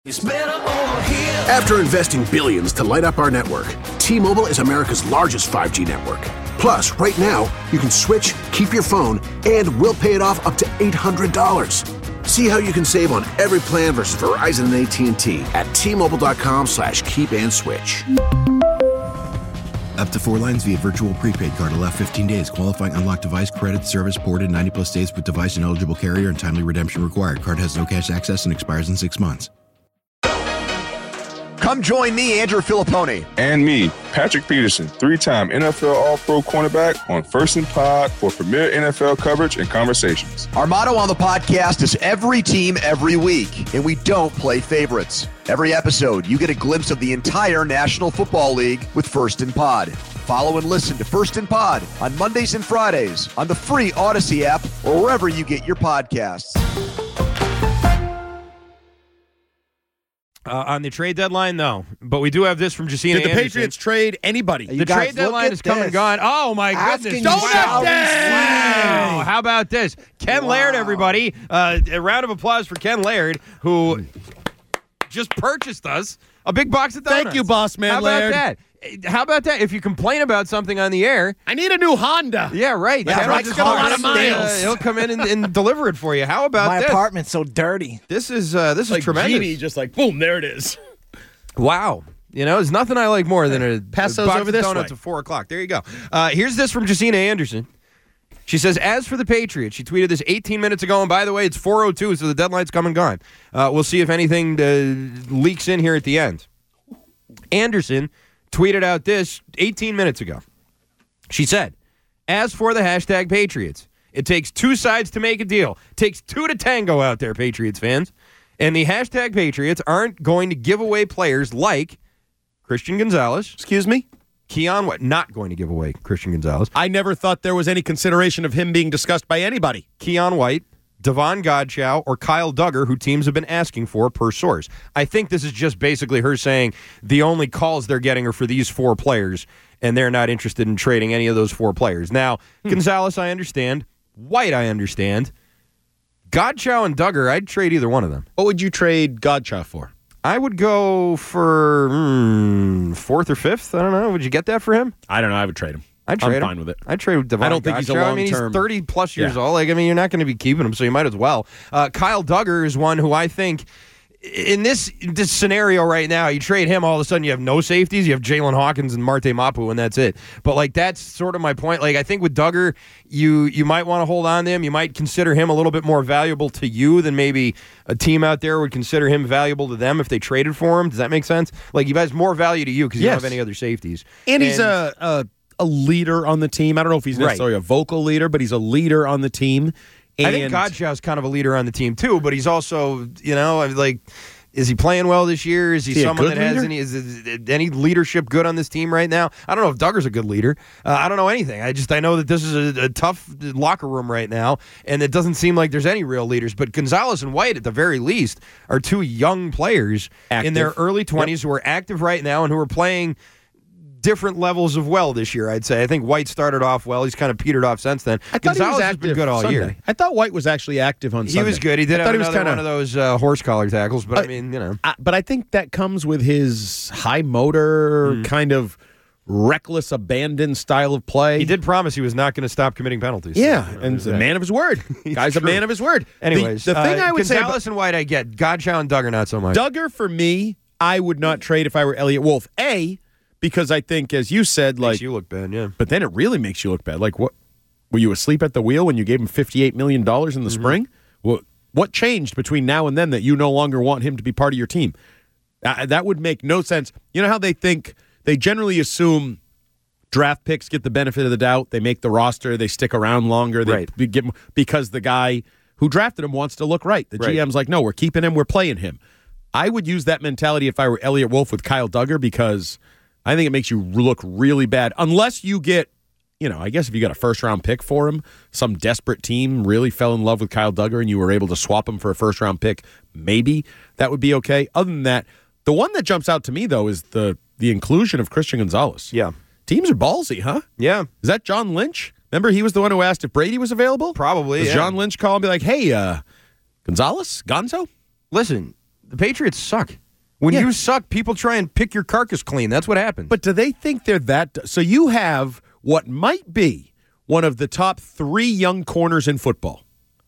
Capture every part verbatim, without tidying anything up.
It's better over here. After investing billions to light up our network, T-Mobile is America's largest five G network. Plus, right now, you can switch, keep your phone, and we'll pay it off up to eight hundred dollars. See how you can save on every plan versus Verizon and A T and T at T-Mobile.com slash keep and switch. Up to four lines via virtual prepaid card. Allow fifteen days. Qualifying unlocked device credit service ported ninety plus days with device and eligible carrier and timely redemption required. Card has no cash access and expires in six months. Come join me, Andrew Filippone. And me, Patrick Peterson, three-time N F L All-Pro cornerback on First and Pod for premier N F L coverage and conversations. Our motto on the podcast is every team, every week, and we don't play favorites. Every episode, you get a glimpse of the entire National Football League with First and Pod. Follow and listen to First and Pod on Mondays and Fridays on the free Odyssey app or wherever you get your podcasts. Uh, on the trade deadline, no. But we do have this from Jacina Did the Anderson. Patriots trade anybody? The trade deadline is come and gone. Oh, my Asking goodness. Donut Wow. Day! Wow. How about this? Ken Wow. Laird, everybody. Uh, a round of applause for Ken Laird, who just purchased us a big box of donuts. Thank you, boss man How about Laird. that? How about that? If you complain about something on the air, I need a new Honda. Yeah, right. That's Ken right. will It's just got a lot of stay, miles. uh, he'll come in and, and deliver it for you. How about My this? apartment's so dirty. This is uh, this is Like tremendous. Genie, just like, boom, there it is. Wow. You know, there's nothing I like more than a, Pass a those box over of this donuts way. at four o'clock. There you go. Uh, here's this from Jacina Anderson. She says, as for the Patriots, she tweeted this eighteen minutes ago, and by the way, it's four oh two, so the deadline's come and gone. Uh, we'll see if anything uh, leaks in here at the end. Anderson tweeted out this eighteen minutes ago. She said, as for the hashtag Patriots, it takes two sides to make a deal. It takes two to tango out there, Patriots fans. And the hashtag Patriots aren't going to give away players like Christian Gonzalez. Excuse me? Keon White. Not going to give away Christian Gonzalez. I never thought there was any consideration of him being discussed by anybody. Keon White, Devon Godchow, or Kyle Duggar, who teams have been asking for per source. I think this is just basically her saying the only calls they're getting are for these four players, and they're not interested in trading any of those four players. Now, hmm. Gonzalez, I understand. White, I understand. Godchow and Duggar, I'd trade either one of them. What would you trade Godchow for? I would go for mm, fourth or fifth. I don't know. Would you get that for him? I don't know. I would trade him. I'd trade I'm him. fine with it. I'd trade Devon I don't think Godchow. he's a I mean, he's long-term- thirty-plus years Yeah. old. Like, I mean, you're not going to be keeping him, so you might as well. Uh, Kyle Duggar is one who I think, in this this scenario right now, you trade him, all of a sudden you have no safeties. You have Jalen Hawkins and Marte Mapu, and that's it. But, like, that's sort of my point. Like, I think with Duggar, you you might want to hold on to him. You might consider him a little bit more valuable to you than maybe a team out there would consider him valuable to them if they traded for him. Does that make sense? Like, he has more value to you because you Yes. don't have any other safeties. And he's a, a a leader on the team. I don't know if he's necessarily Right. a vocal leader, but he's a leader on the team. And I think Godchow's kind of a leader on the team too, but he's also, you know, like, is he playing well this year? Is he, Is he a someone good that has leader? any is, is any leadership good on this team right now? I don't know if Duggar's a good leader. Uh, I don't know anything. I just I know that this is a, a tough locker room right now, and it doesn't seem like there's any real leaders. But Gonzalez and White, at the very least, are two young players Active. in their early twenties Yep. who are active right now and who are playing different levels of well this year, I'd say. I think White started off well. He's kind of petered off since then. I thought Gonzalez he was has active been good all Sunday. year. I thought White was actually active on He Sunday. was good. He did I have thought he was another kinda, one of those uh, horse collar tackles, but I Uh, mean, you know. I, but I think that comes with his high motor, Mm. kind of reckless, abandoned style of play. He did promise he was not going to stop committing penalties. Yeah, So, you know, and there's he's a that. man of his word. Guy's true. a man of his word. The- Anyways, the, thing uh, I would say about Gonzalez and White, I get. Godchow and Duggar, not so much. Duggar, for me, I would not trade if I were Elliot Wolf. A, because I think, as you said, like, Makes you look bad, yeah. but then it really makes you look bad. Like, what? Were you asleep at the wheel when you gave him fifty-eight million dollars in the Mm-hmm. spring? What, what changed between now and then that you no longer want him to be part of your team? Uh, that would make no sense. You know how they think, they generally assume draft picks get the benefit of the doubt. They make the roster. They stick around longer. They Right. be- get, because the guy who drafted him wants to look right. The Right. G M's like, no, we're keeping him. We're playing him. I would use that mentality if I were Elliot Wolf with Kyle Duggar because I think it makes you look really bad. Unless you get, you know, I guess if you got a first-round pick for him, some desperate team really fell in love with Kyle Duggar and you were able to swap him for a first-round pick, maybe that would be okay. Other than that, the one that jumps out to me, though, is the the inclusion of Christian Gonzalez. Yeah. Teams are ballsy, huh? Yeah. Is that John Lynch? Remember, he was the one who asked if Brady was available? Probably, Does yeah. John Lynch call and be like, hey, uh, Gonzalez? Gonzo? Listen, The Patriots suck. When Yeah. you suck, people try and pick your carcass clean. That's what happens. But do they think they're that? So you have what might be one of the top three young corners in football.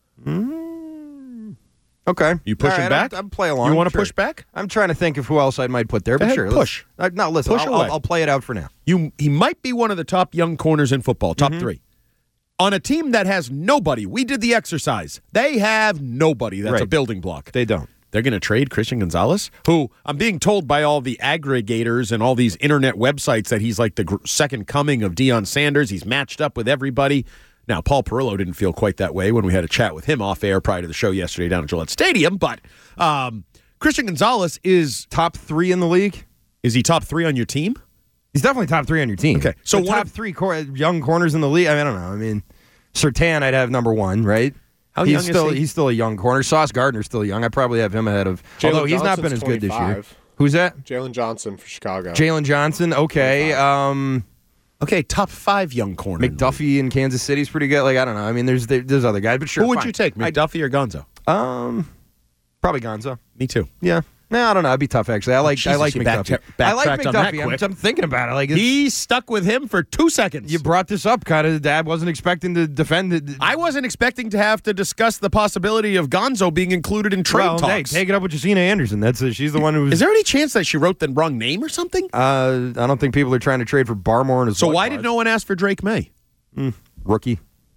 Mm, okay. You pushing All right, back? I'll, I'll play along. You want to Sure. push back? I'm trying to think of who else I might put there, Go but ahead, sure. push. Let's, uh, no, listen, Push I'll, away. I'll, I'll play it out for now. You he might be one of the top young corners in football, top Mm-hmm. three. On a team that has nobody, we did the exercise. They have nobody. That's a Right. building block. They don't. They're going to trade Christian Gonzalez, who I'm being told by all the aggregators and all these internet websites that he's like the gr- second coming of Deion Sanders. He's matched up with everybody. Now, Paul Perillo didn't feel quite that way when we had a chat with him off air prior to the show yesterday down at Gillette Stadium. But um, Christian Gonzalez is Top three in the league? is he top three on your team? He's definitely top three on your team. Okay, so so one top of- three cor- young corners in the league. I, mean, I don't know. I mean, Sertan, I'd have number one, right? How he's young is still he? he's still a young corner. Sauce Gardner's still young. I probably have him ahead of. Jalen although he's not Johnson's been as good this year. twenty-five. Who's that? Jalen Johnson for Chicago. Jalen Johnson. Okay. Um, Okay, top five young corner. in the league. McDuffie in Kansas City's pretty good. Like I don't know. I mean, there's there, there's other guys, but sure. Who would fine. you take, McDuffie or Gonzo? Um, probably Gonzo. Me too. Yeah. No, I don't know. It'd be tough actually. I like I Jesus, like you McDuffie. backtra- I like backtracked on that McDuffie. I'm, quick. I'm thinking about it. Like it's, He stuck with him for two seconds. you brought this up, kind of. Dad wasn't expecting to defend it. I wasn't expecting to have to discuss the possibility of Gonzo being included in trade well, hey, talks. take it up with Jacina Anderson. That's uh, she's the one who's. Is there any chance that she wrote the wrong name or something? Uh, I don't think people are trying to trade for Barmore and his. So butt why did buds. no one ask for Drake May? rookie?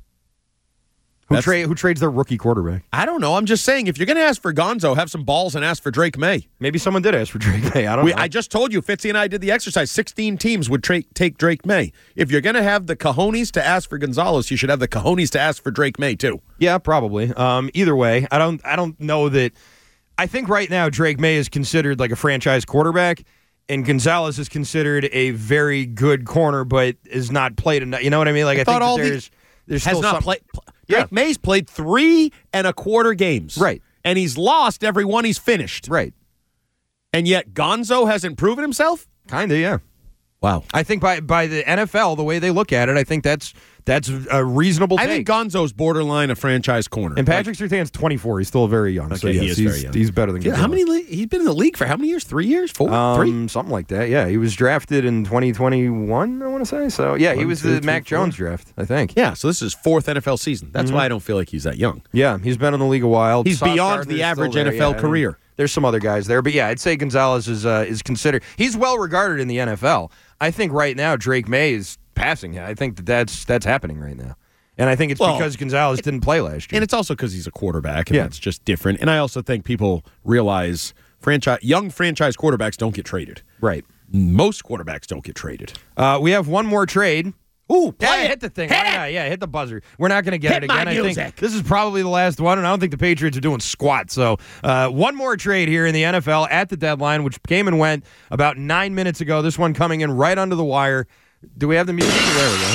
Who That's- trade who trades their rookie quarterback? I don't know. I'm just saying, if you're going to ask for Gonzo, have some balls and ask for Drake May. Maybe someone did ask for Drake May. I don't We, know. I just told you, Fitzy and I did the exercise. sixteen teams would tra- take Drake May. If you're going to have the cojones to ask for Gonzalez, you should have the cojones to ask for Drake May too. Yeah, probably. Um, either way, I don't. I don't know that. I think right now Drake May is considered like a franchise quarterback, and Gonzalez is considered a very good corner, but is not played enough. You know what I mean? Like I, I thought think that all the- there's there's Has still not some- played. Pl- Yeah. Drake May's played three and a quarter games. Right. And he's lost every one he's finished. right. And yet Gonzo hasn't proven himself? Kind of, yeah. Wow. I think by by the N F L, the way they look at it, I think that's that's a reasonable I take. think Gonzo's borderline a franchise corner. and Patrick Surtain's twenty-four. He's still very young. so Okay, yes, he is he's, very young. he's better than Like, how Gonzalez. many? Le- he's been in the league for how many years? Three years? Four? Three? Um, something like that. Yeah, he was drafted in twenty twenty-one. I want to say so. Yeah, he One, was two, the three, Mac four. Jones draft. I think. Yeah, so this is his fourth N F L season. That's Mm-hmm. why I don't feel like he's that young. Yeah, he's been in the league a while. He's Sauce beyond Gardner's the still average there. N F L Yeah, and career. There's some other guys there, but yeah, I'd say Gonzalez is uh, is considered. He's well regarded in the N F L. I think right now Drake May is passing him. I think that that's that's happening right now, and I think it's Well, because Gonzalez didn't play last year. And it's also because he's a quarterback, and Yeah. that's just different. And I also think people realize franchise young franchise quarterbacks don't get traded. right. Most quarterbacks don't get traded. Uh, we have one more trade. Ooh, Yeah, play it. hit the thing. Hit Why it. not? Yeah, hit the buzzer. We're not going to get Hit it my again. I think music. this is probably the last one, and I don't think the Patriots are doing squat. So, uh, one more trade here in the N F L at the deadline, which came and went about nine minutes ago. This one coming in right under the wire. Do we have the music? There we go.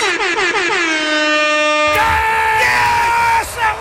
Yes! That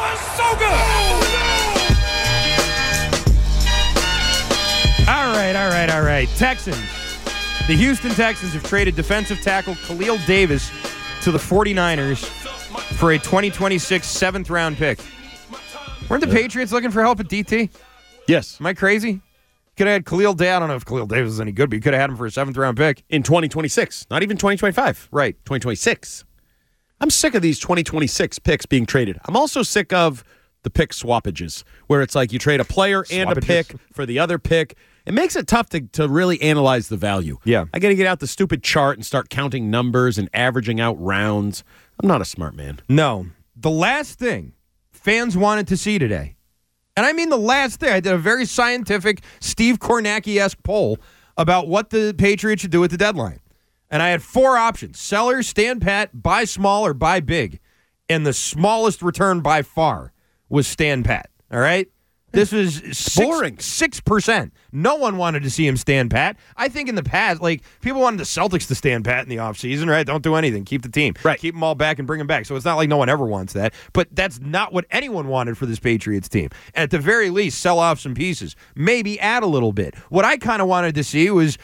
was so good! All right, all right, all right. Texans. The Houston Texans have traded defensive tackle Khalil Davis to the 49ers for a twenty twenty-six seventh round pick. Weren't the Patriots looking for help at D T? Yes. Am I crazy? Could have had Khalil Davis. I don't know if Khalil Davis is any good, but you could have had him for a seventh round pick. In twenty twenty-six, not even twenty twenty-five. Right. twenty twenty-six. I'm sick of these twenty twenty-six picks being traded. I'm also sick of the pick swappages, where it's like you trade a player and a Swappages. pick for the other pick. It makes it tough to, to really analyze the value. Yeah. I got to get out the stupid chart and start counting numbers and averaging out rounds. I'm not a smart man. No. The last thing fans wanted to see today, and I mean the last thing, I did a very scientific Steve Kornacki-esque poll about what the Patriots should do at the deadline. And I had four options: sellers, stand pat, buy small, or buy big. And the smallest return by far was stand pat. All right? This was six, boring. six percent. No one wanted to see him stand pat. I think in the past, like, people wanted the Celtics to stand pat in the offseason, right? Don't do anything. Keep the team. Right. Keep them all back and bring them back. So it's not like no one ever wants that. But that's not what anyone wanted for this Patriots team. At the very least, sell off some pieces. Maybe add a little bit. What I kind of wanted to see was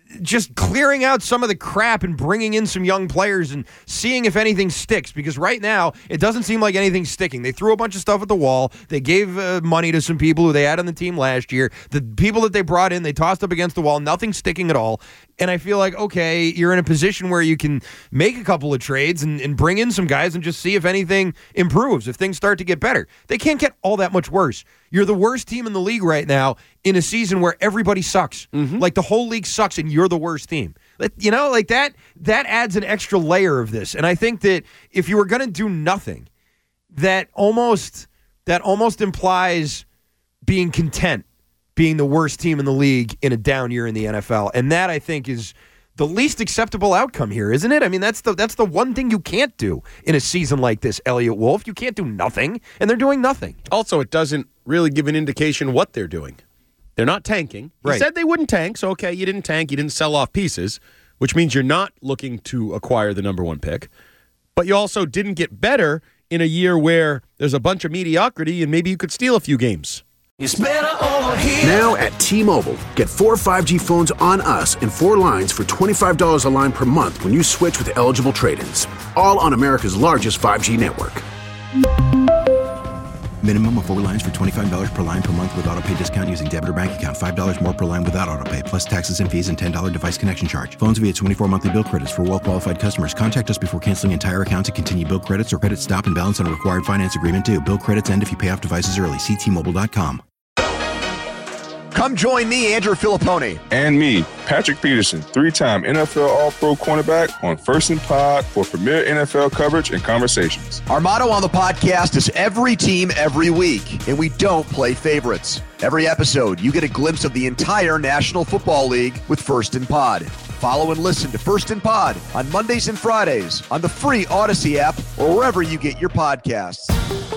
just clearing out some of the crap and bringing in some young players and seeing if anything sticks, because right now it doesn't seem like anything's sticking. They threw a bunch of stuff at the wall. They gave uh, money to some people who they had on the team last year. The people that they brought in, they tossed up against the wall. Nothing's sticking at all. And I feel like, okay, you're in a position where you can make a couple of trades and, and bring in some guys and just see if anything improves, if things start to get better. They can't get all that much worse. You're the worst team in the league right now in a season where everybody sucks. Mm-hmm. Like the whole league sucks and you're the worst team. You know, like that, that adds an extra layer of this. And I think that if you were going to do nothing, that almost that almost implies being content, being the worst team in the league in a down year in the N F L. And that, I think, is the least acceptable outcome here, isn't it? I mean, that's the that's the one thing you can't do in a season like this, Elliot Wolf. You can't do nothing, and they're doing nothing. Also, it doesn't really give an indication what they're doing. They're not tanking. He right. said they wouldn't tank, so okay, you didn't tank, you didn't sell off pieces, which means you're not looking to acquire the number one pick. But you also didn't get better in a year where there's a bunch of mediocrity and maybe you could steal a few games. It's better over here. Now at T-Mobile, get four five G phones on us and four lines for twenty-five dollars a line per month when you switch with eligible trade-ins. All on America's largest five G network. Minimum of four lines for twenty-five dollars per line per month with autopay discount using debit or bank account. five dollars more per line without autopay, plus taxes and fees and ten dollars device connection charge. Phones via twenty-four monthly bill credits for well-qualified customers. Contact us before canceling entire account to continue bill credits or credit stop and balance on a required finance agreement due. Bill credits end if you pay off devices early. See T Mobile dot com. Come join me, Andrew Filippone. And me, Patrick Peterson, three-time N F L All-Pro cornerback on First and Pod for premier N F L coverage and conversations. Our motto on the podcast is every team, every week, and we don't play favorites. Every episode, you get a glimpse of the entire National Football League with First and Pod. Follow and listen to First and Pod on Mondays and Fridays on the free Odyssey app or wherever you get your podcasts.